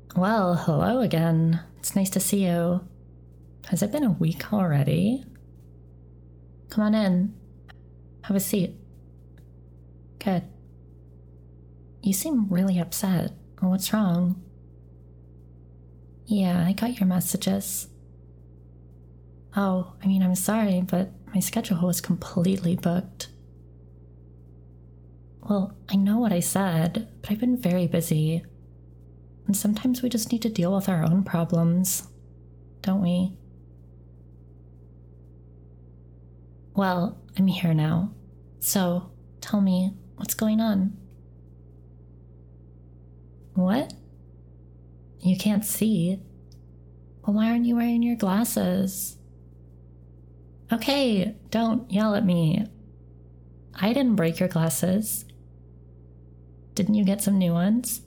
Well, hello again. It's nice to see you. Has it been a week already? Come on in. Have a seat. Good. You seem really upset. What's wrong? Yeah, I got your messages. Oh, I'm sorry, but my schedule was completely booked. Well, I know what I said, but I've been very busy. And sometimes we just need to deal with our own problems, don't we? Well, I'm here now. So, tell me, what's going on? What? You can't see? Well, why aren't you wearing your glasses? Okay, don't yell at me. I didn't break your glasses. Didn't you get some new ones?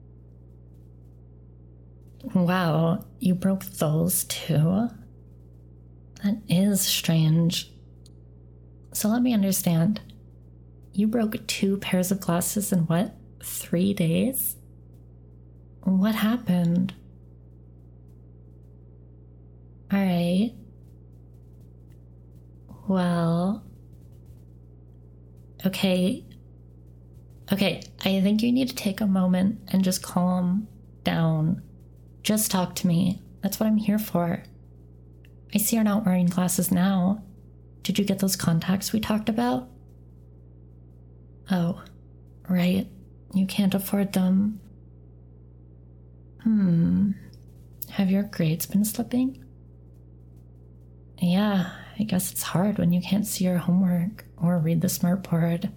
Wow, you broke those too? That is strange. So let me understand. You broke 2 pairs of glasses in what, 3 days? What happened? Alright. Well... Okay, I think you need to take a moment and just calm down. Just talk to me. That's what I'm here for. I see you're not wearing glasses now. Did you get those contacts we talked about? Oh, right. You can't afford them. Have your grades been slipping? Yeah, I guess it's hard when you can't see your homework or read the smartboard.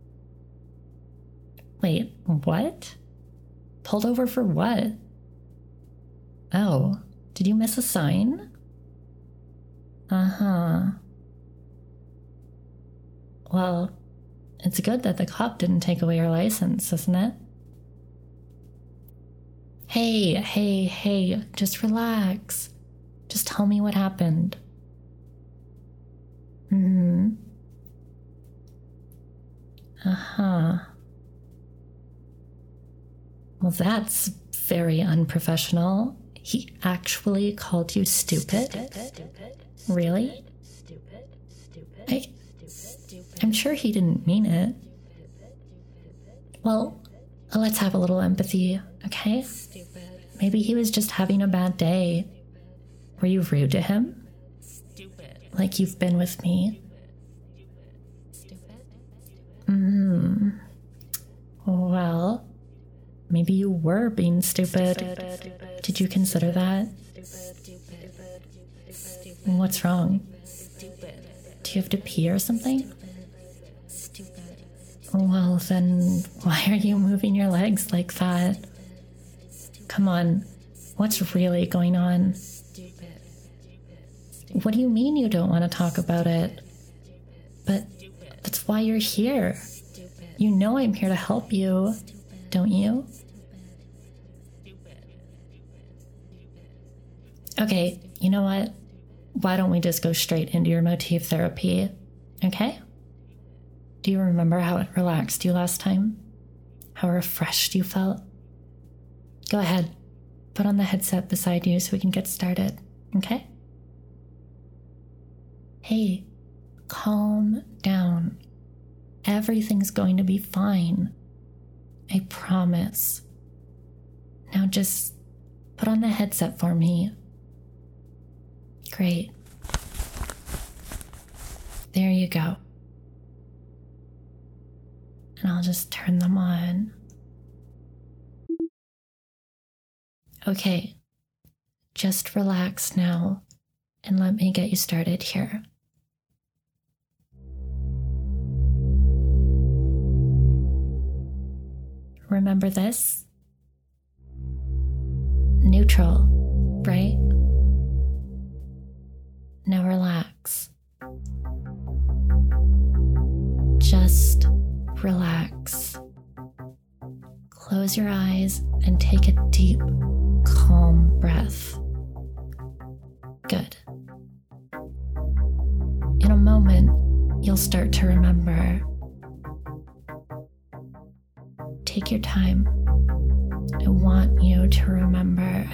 Wait, what? Pulled over for what? Oh, did you miss a sign? Uh-huh. Well, it's good that the cop didn't take away your license, isn't it? Hey, just relax. Just tell me what happened. Uh-huh. Well, that's very unprofessional. He actually called you stupid? Really? I'm sure he didn't mean it. Well, let's have a little empathy, okay? Maybe he was just having a bad day. Were you rude to him? Like you've been with me? Well, maybe you were being stupid. Did you consider that? What's wrong? Do you have to pee or something? Well, then why are you moving your legs like that? Come on, what's really going on? What do you mean you don't want to talk about it? But that's why you're here. You know I'm here to help you, don't you? Okay, you know what? Why don't we just go straight into your motif therapy, okay? Do you remember how it relaxed you last time? How refreshed you felt? Go ahead, put on the headset beside you so we can get started, okay? Hey, calm down. Everything's going to be fine. I promise. Now just put on the headset for me. Great. There you go. And I'll just turn them on. Okay, just relax now and let me get you started here. Remember this? Neutral, right? Now relax. Just relax. Close your eyes and take a deep, calm breath. Good. In a moment, you'll start to remember. Take your time. I want you to remember.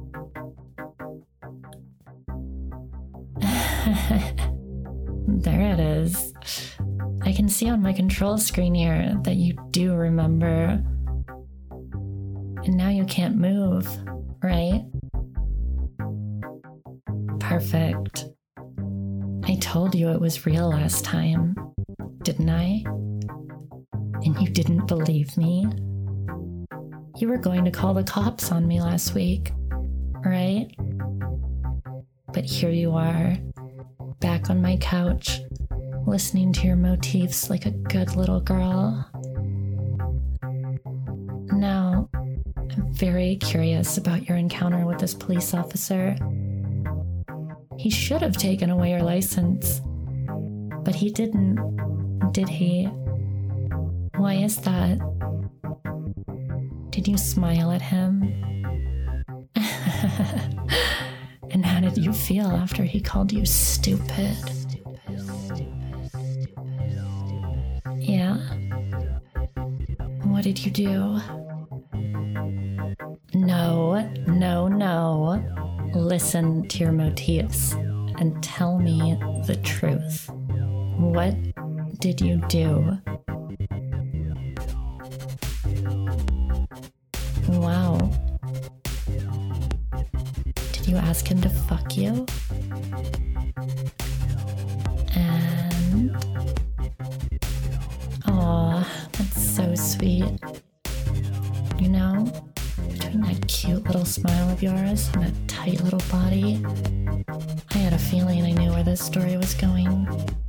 There it is. I can see on my control screen here that you do remember. And now you can't move, right? Perfect. I told you it was real last time, didn't I? And you didn't believe me? You were going to call the cops on me last week, right? But here you are, back on my couch, listening to your motifs like a good little girl. Now, I'm very curious about your encounter with this police officer. He should have taken away your license, but he didn't, did he? Why is that? Did you smile at him? And how did you feel after he called you stupid? Yeah? What did you do? No. Listen to your motifs and tell me the truth. What did you do? Wow. Did you ask him to fuck you? And... aw, that's so sweet. You know, between that cute little smile of yours and that tight little body, I had a feeling I knew where this story was going.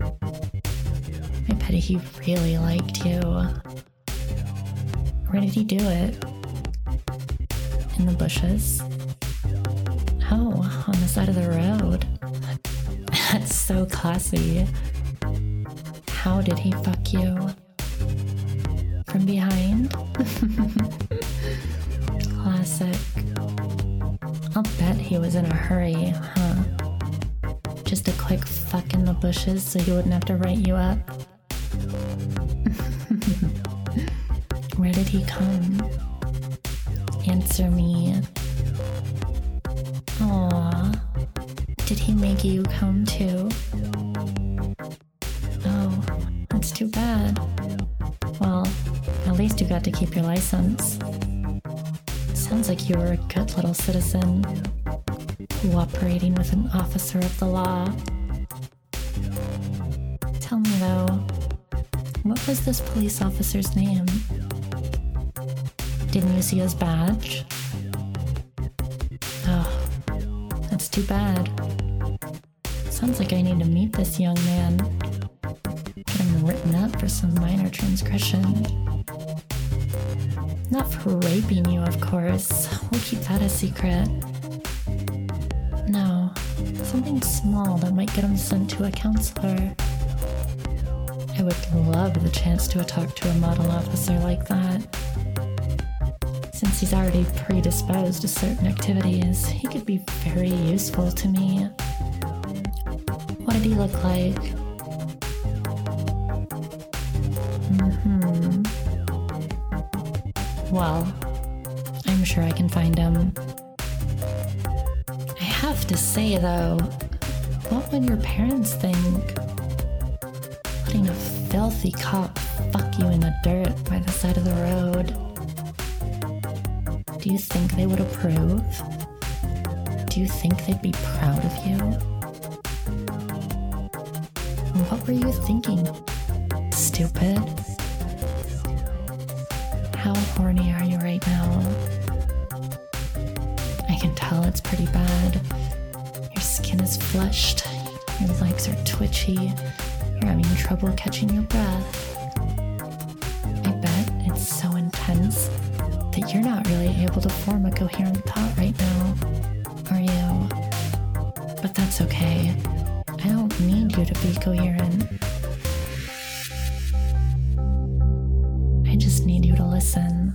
I bet he really liked you. Where did he do it? In the bushes? Oh, on the side of the road. That's so classy. How did he fuck you? From behind? Classic. I'll bet he was in a hurry, huh? Just a quick fuck in the bushes so he wouldn't have to write you up. Where did he come? Answer me. Aww. Did he make you come too? Oh, that's too bad. Well, at least you got to keep your license. Sounds like you were a good little citizen, cooperating with an officer of the law. Tell me though, what was this police officer's name? Didn't you see his badge? Oh, that's too bad. Sounds like I need to meet this young man. Get him written up for some minor transgression. Not for raping you, of course. We'll keep that a secret. No, something small that might get him sent to a counselor. I would love the chance to talk to a model officer like that. Since he's already predisposed to certain activities, he could be very useful to me. What did he look like? Well, I'm sure I can find him. I have to say though, what would your parents think? Letting a filthy cop fuck you in the dirt by the side of the road. Do you think they would approve? Do you think they'd be proud of you? What were you thinking, stupid? How horny are you right now? I can tell it's pretty bad. Your skin is flushed, your legs are twitchy, you're having trouble catching your breath. I bet it's so intense that you're not really able to form a coherent thought right now, are you? But that's okay. I don't need you to be coherent. I just need you to listen.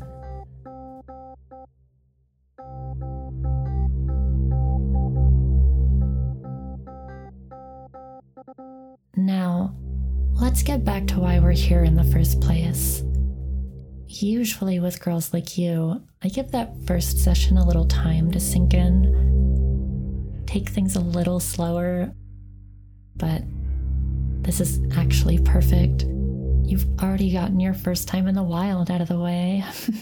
Now, let's get back to why we're here in the first place. usually with girls like you, I give that first session a little time to sink in, take things a little slower, but this is actually perfect. You've already gotten your first time in the wild out of the way.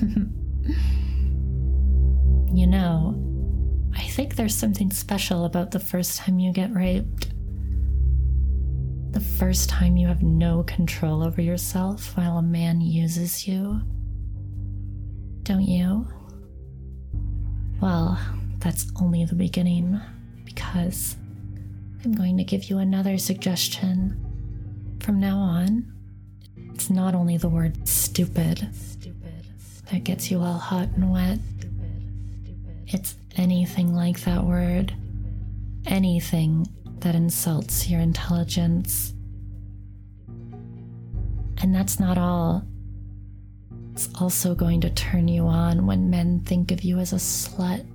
You know, I think there's something special about the first time you get raped. The first time you have no control over yourself while a man uses you. Don't you? Well, that's only the beginning, because I'm going to give you another suggestion. From now on, it's not only the word stupid that gets you all hot and wet. It's anything like that word. Anything that insults your intelligence. And that's not all. It's also going to turn you on when men think of you as a slut.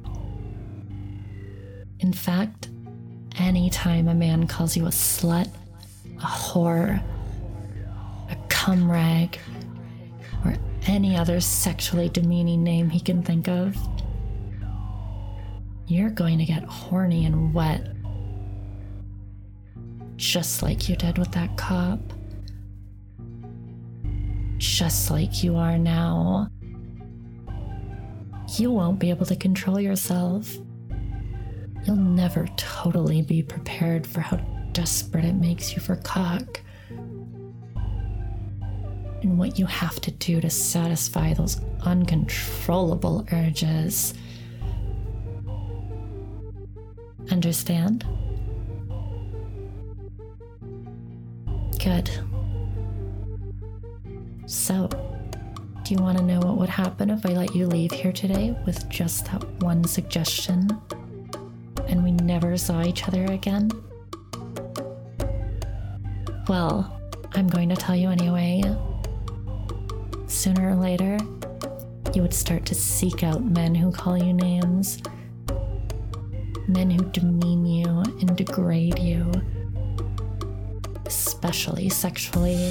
In fact, anytime a man calls you a slut, a whore, a cum rag, or any other sexually demeaning name he can think of, you're going to get horny and wet. Just like you did with that cop. Just like you are now. You won't be able to control yourself. You'll never totally be prepared for how desperate it makes you for cock. And what you have to do to satisfy those uncontrollable urges. Understand? Good. So, do you want to know what would happen if I let you leave here today with just that one suggestion, and we never saw each other again? Well, I'm going to tell you anyway. Sooner or later, you would start to seek out men who call you names. Men who demean you and degrade you, especially sexually.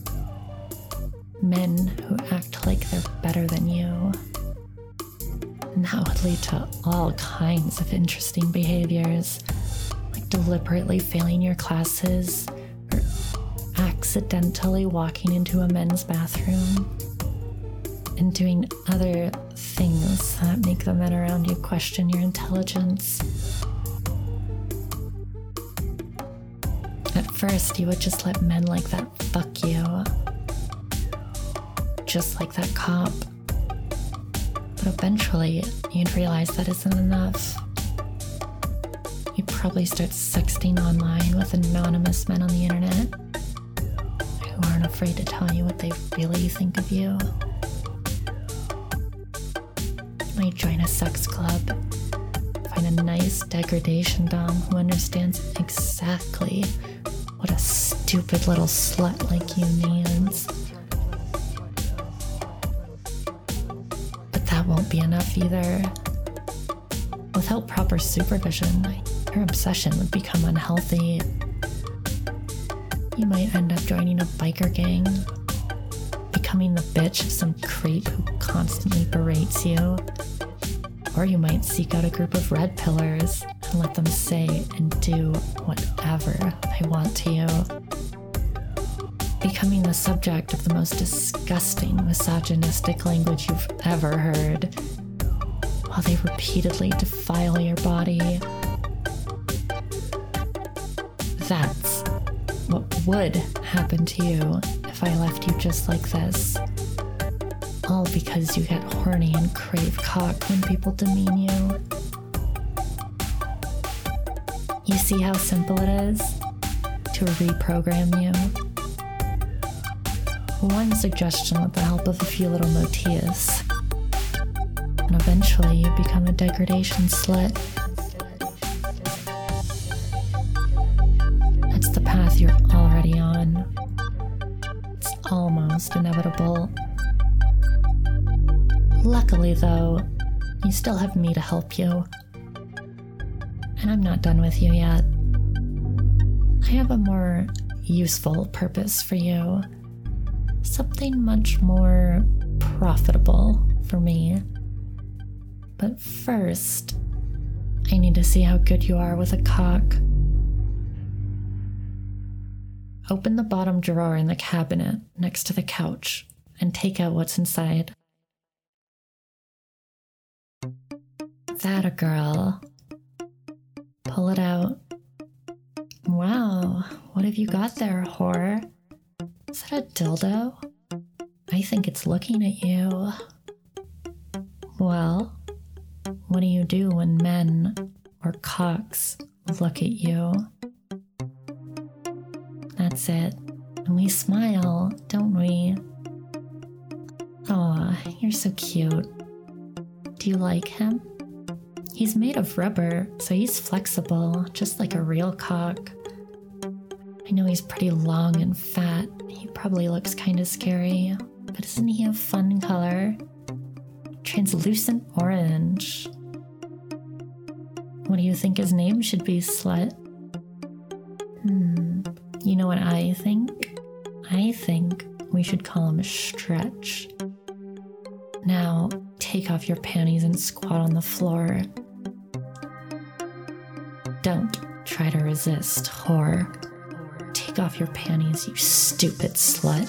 Men who act like they're better than you. And that would lead to all kinds of interesting behaviors, like deliberately failing your classes, or accidentally walking into a men's bathroom, and doing other things that make the men around you question your intelligence. At first, you would just let men like that fuck you. Just like that cop. But eventually, you'd realize that isn't enough. You'd probably start sexting online with anonymous men on the internet who aren't afraid to tell you what they really think of you. You might join a sex club, find a nice degradation dom who understands exactly what a stupid little slut like you needs. But that won't be enough either. Without proper supervision, your obsession would become unhealthy. You might end up joining a biker gang, becoming the bitch of some creep who constantly berates you. Or you might seek out a group of red pillars and let them say and do whatever they want to you. Becoming the subject of the most disgusting misogynistic language you've ever heard, while they repeatedly defile your body. That's what would happen to you if I left you just like this. All because you get horny and crave cock when people demean you. You see how simple it is to reprogram you? One suggestion with the help of a few little motifs, and eventually you become a degradation slut. That's the path you're already on. It's almost inevitable. Luckily, though, you still have me to help you. And I'm not done with you yet. I have a more useful purpose for you. Something much more profitable for me. But first, I need to see how good you are with a cock. Open the bottom drawer in the cabinet next to the couch and take out what's inside. That a girl. Pull it out. Wow, what have you got there, whore? Is that a dildo? I think it's looking at you. Well, what do you do when men or cocks look at you? That's it. And we smile, don't we? Aw, you're so cute. Do you like him? He's made of rubber, so he's flexible, just like a real cock. I know he's pretty long and fat. He probably looks kind of scary, but isn't he a fun color? Translucent orange. What do you think his name should be, slut? You know what I think? I think we should call him Stretch. Now, take off your panties and squat on the floor. Don't try to resist, whore. Take off your panties, you stupid slut.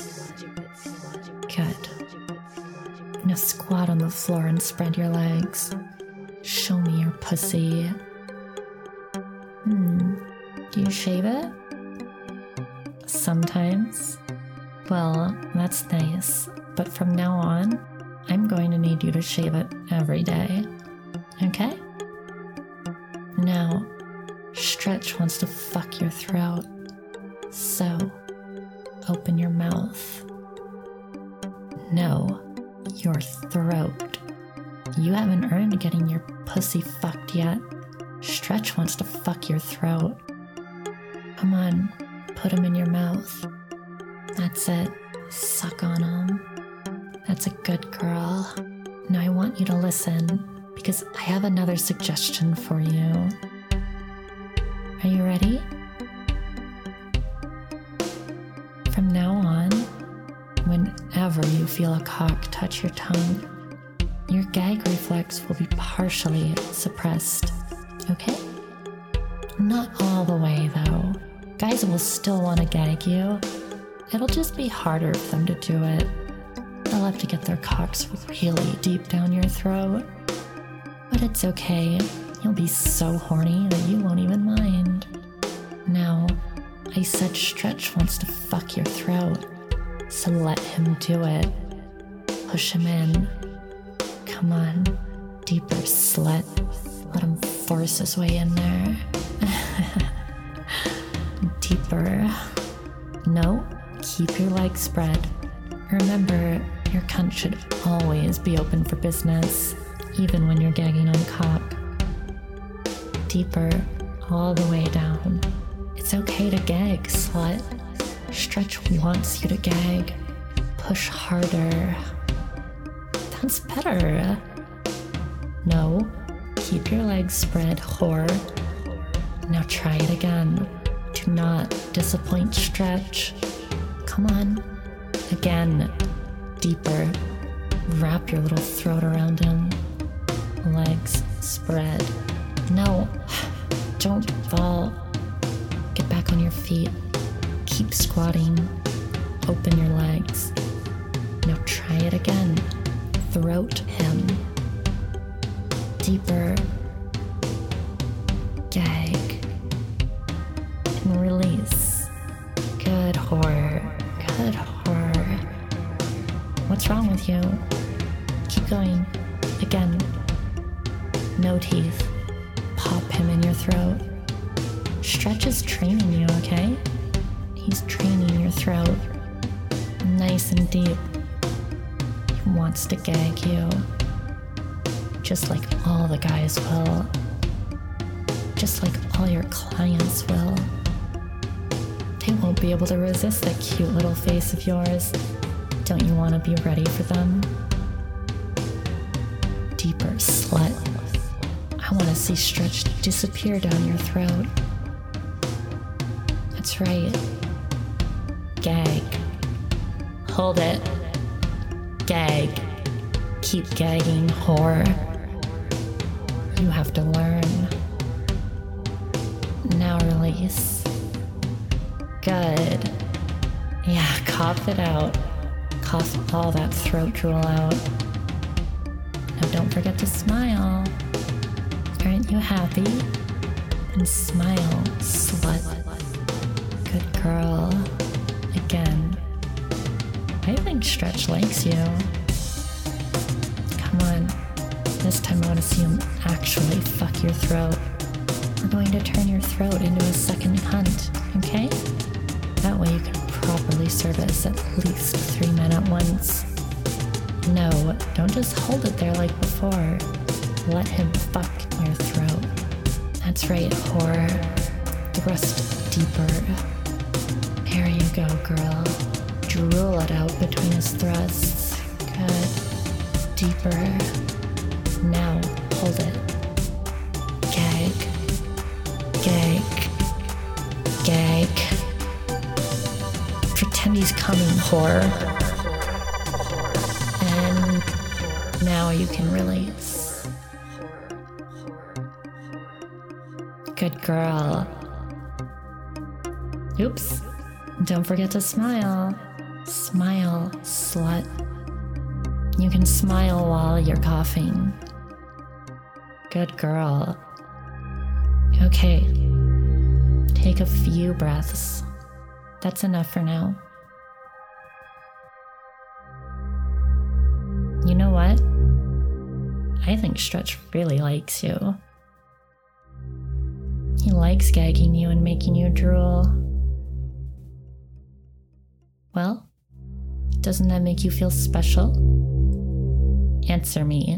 Good. Now squat on the floor and spread your legs. Show me your pussy. Do you shave it? Sometimes. Well, that's nice. But from now on, I'm going to need you to shave it every day. Okay? Now, Stretch wants to fuck your throat. So, open your mouth. No, your throat. You haven't earned getting your pussy fucked yet. Stretch wants to fuck your throat. Come on, put him in your mouth. That's it. Suck on him. That's a good girl. Now I want you to listen, because I have another suggestion for you. Are you ready? From now on, whenever you feel a cock touch your tongue, your gag reflex will be partially suppressed, okay? Not all the way, though. Guys will still want to gag you. It'll just be harder for them to do it. They'll have to get their cocks really deep down your throat. But it's okay. You'll be so horny that you won't even mind. Now, I said Stretch wants to fuck your throat, so let him do it. Push him in. Come on, deeper, slut. Let him force his way in there. Deeper. No, keep your legs spread. Remember, your cunt should always be open for business, even when you're gagging on cock. Deeper, all the way down. It's okay to gag, slut. Stretch wants you to gag. Push harder. That's better. No, keep your legs spread, whore. Now try it again. Do not disappoint Stretch. Come on. Again. Deeper. Wrap your little throat around him. Legs spread. No, don't fall. Get back on your feet. Keep squatting. Open your legs. Now try it again. Throat him. Deeper. Gag. And release. Good whore. Good whore. What's wrong with you? Keep going. Again. No teeth. Pop him in your throat. Stretch is training you, okay? He's training your throat. Nice and deep. He wants to gag you. Just like all the guys will. Just like all your clients will. They won't be able to resist that cute little face of yours. Don't you want to be ready for them? Deeper, slut. I want to see Stretch disappear down your throat. That's right. Gag. Hold it. Gag. Keep gagging, whore. You have to learn. Now release. Good. Yeah, cough it out. Cough all that throat drool out. Now don't forget to smile. Aren't you happy? And smile, slut. Good girl. Again. I think Stretch likes you. Come on. This time I want to see him actually fuck your throat. We're going to turn your throat into a second cunt, okay? That way you can properly service at least 3 men at once. No, don't just hold it there like before. Let him fuck your throat. That's right, whore. Thrust deeper. There you go, girl. Drool it out between his thrusts. Good. Deeper. Now, hold it. Gag. Gag. Gag. Pretend he's coming, whore. And now you can release. Good girl. Oops. Don't forget to smile. Smile, slut. You can smile while you're coughing. Good girl. Okay. Take a few breaths. That's enough for now. You know what? I think Stretch really likes you. He likes gagging you and making you drool. Well, doesn't that make you feel special? Answer me.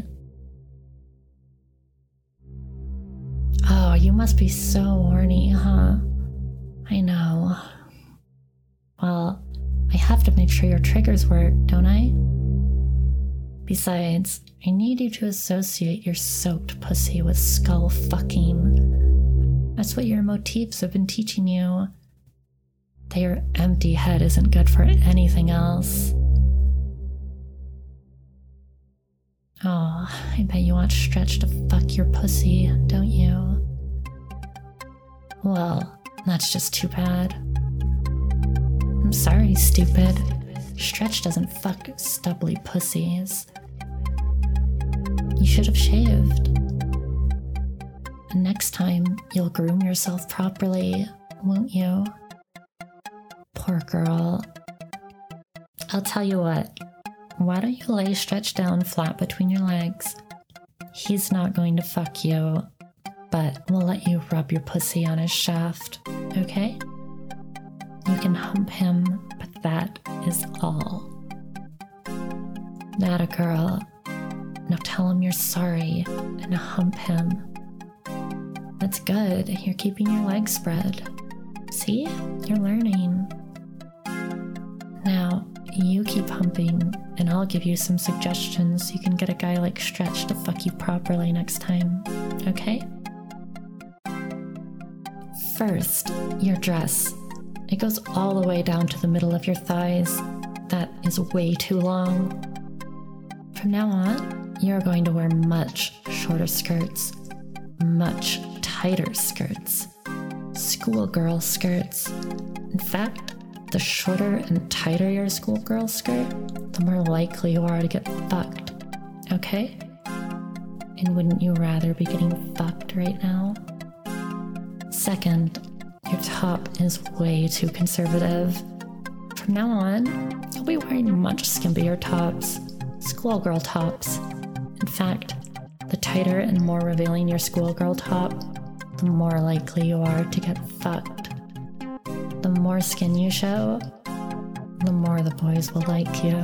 Oh, you must be so horny, huh? I know. Well, I have to make sure your triggers work, don't I? Besides, I need you to associate your soaked pussy with skull fucking. That's what your motifs have been teaching you. That your empty head isn't good for anything else. Oh, I bet you want Stretch to fuck your pussy, don't you? Well, that's just too bad. I'm sorry, stupid. Stretch doesn't fuck stubbly pussies. You should have shaved. And next time, you'll groom yourself properly, won't you? Poor girl. I'll tell you what. Why don't you lay Stretch down flat between your legs? He's not going to fuck you, but we'll let you rub your pussy on his shaft, okay? You can hump him, but that is all. That a girl. Now tell him you're sorry and hump him. That's good. You're keeping your legs spread. See? You're learning. Now, you keep humping, and I'll give you some suggestions so you can get a guy like Stretch to fuck you properly next time, okay? First, your dress. It goes all the way down to the middle of your thighs. That is way too long. From now on, you're going to wear much shorter skirts, much tighter skirts, schoolgirl skirts. In fact, the shorter and tighter your schoolgirl skirt, the more likely you are to get fucked, okay? And wouldn't you rather be getting fucked right now? Second, your top is way too conservative. From now on, you'll be wearing much skimpier tops, schoolgirl tops. In fact, the tighter and more revealing your schoolgirl top, the more likely you are to get fucked. The more skin you show, the more the boys will like you.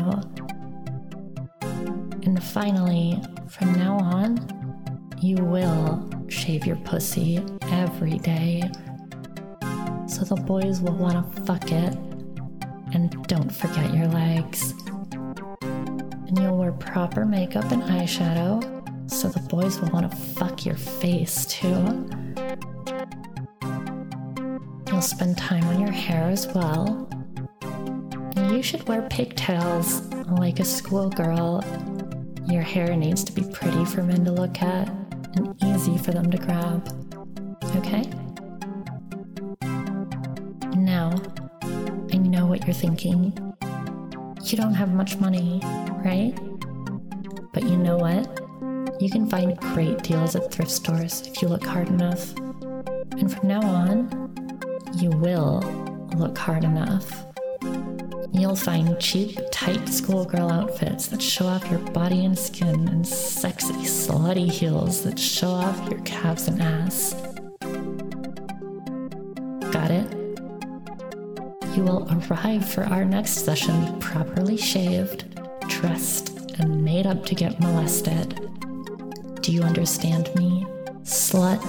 And finally, from now on, you will shave your pussy every day. So the boys will want to fuck it. And don't forget your legs. And you'll wear proper makeup and eyeshadow, so the boys will want to fuck your face too. You'll spend time on your hair as well. And you should wear pigtails like a schoolgirl, your hair needs to be pretty for men to look at and easy for them to grab. Okay? Now, I know what you're thinking. You don't have much money, right? But you know what? You can find great deals at thrift stores if you look hard enough. And from now on, you will look hard enough. You'll find cheap, tight schoolgirl outfits that show off your body and skin, and sexy, slutty heels that show off your calves and ass. Got it? You will arrive for our next session properly shaved, dressed, and made up to get molested. Do you understand me, slut?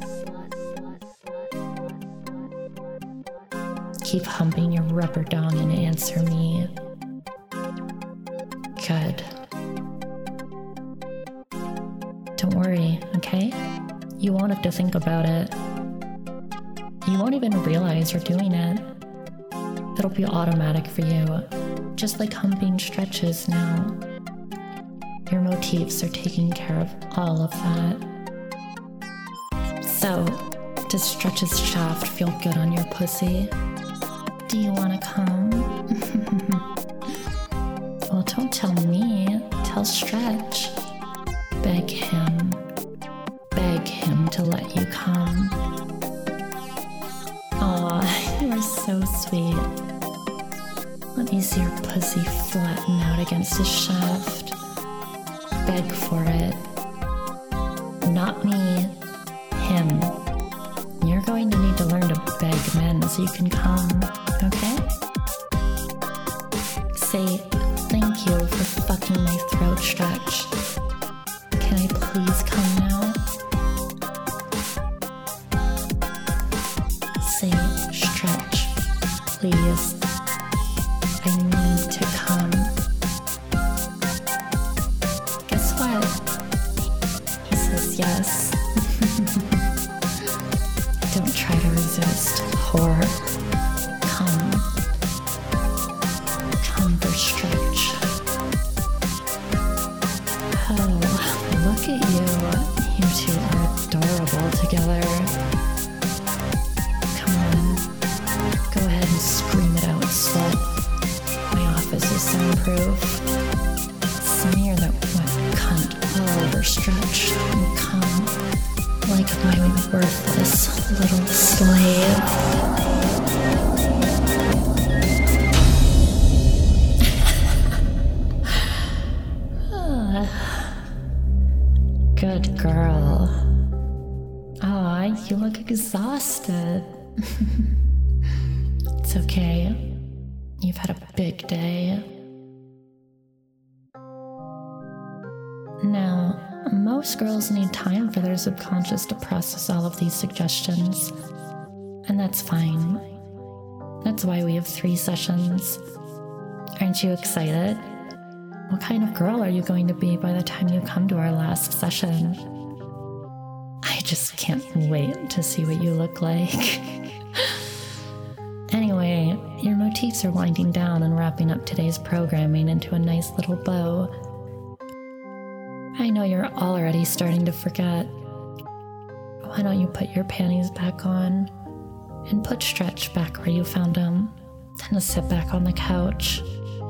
Keep humping your rubber dong and answer me. Good. Don't worry, okay? You won't have to think about it. You won't even realize you're doing it. It'll be automatic for you, just like humping stretches now. Your motifs are taking care of all of that. So, does Stretch's shaft feel good on your pussy? Do you want to come? Well, don't tell me. Tell Stretch. Beg him to let you come. Aw, you are so sweet. Let me see your pussy flatten out against his shaft. Beg for it. Not me. Him. You're going to need to learn to beg men so you can come, okay? Say thank you for fucking my throat, Stretch. Can I please come now? Say, Stretch, please. I need to come. Guess what? He says yes. Don't try to resist, whore. Come for Stretch. Oh, look at you. You two are adorable together. Come on. Go ahead and scream it out, slut. My office is soundproof. Smear that wet cunt all over Stretch and come like my worthless little slave. Good girl. Aw, you look exhausted. It's okay. You've had a big day. Now, most girls need time for their subconscious to process all of these suggestions. And that's fine. That's why we have 3 sessions. Aren't you excited? What kind of girl are you going to be by the time you come to our last session? I just can't wait to see what you look like. Anyway, your motifs are winding down and wrapping up today's programming into a nice little bow. I know you're already starting to forget. Why don't you put your panties back on and put Stretch back where you found him, then just sit back on the couch.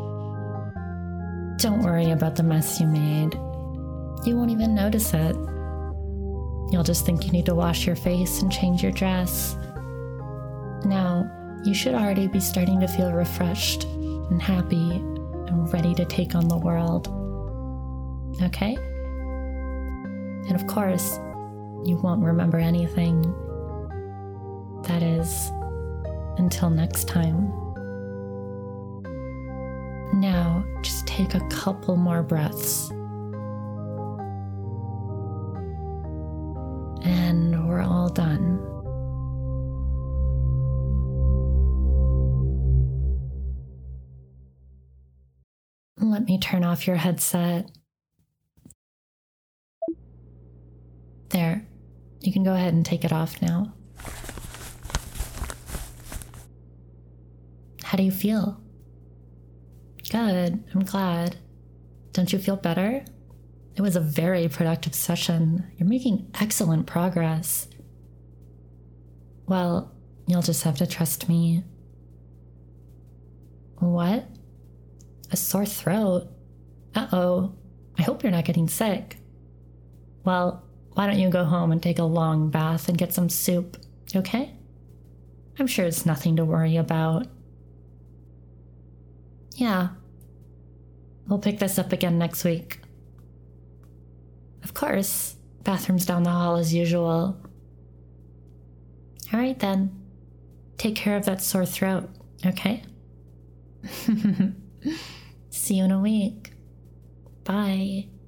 Don't worry about the mess you made. You won't even notice it. You'll just think you need to wash your face and change your dress. Now, you should already be starting to feel refreshed and happy and ready to take on the world. Okay? And of course, you won't remember anything. That is, until next time. Now, just take a couple more breaths. And we're all done. Let me turn off your headset. There. You can go ahead and take it off now. How do you feel? Good. I'm glad. Don't you feel better? It was a very productive session. You're making excellent progress. Well, you'll just have to trust me. What? A sore throat? Uh-oh. I hope you're not getting sick. Well, why don't you go home and take a long bath and get some soup, okay? I'm sure it's nothing to worry about. Yeah. We'll pick this up again next week. Of course. Bathroom's down the hall as usual. All right then. Take care of that sore throat, okay? See you in a week. Bye.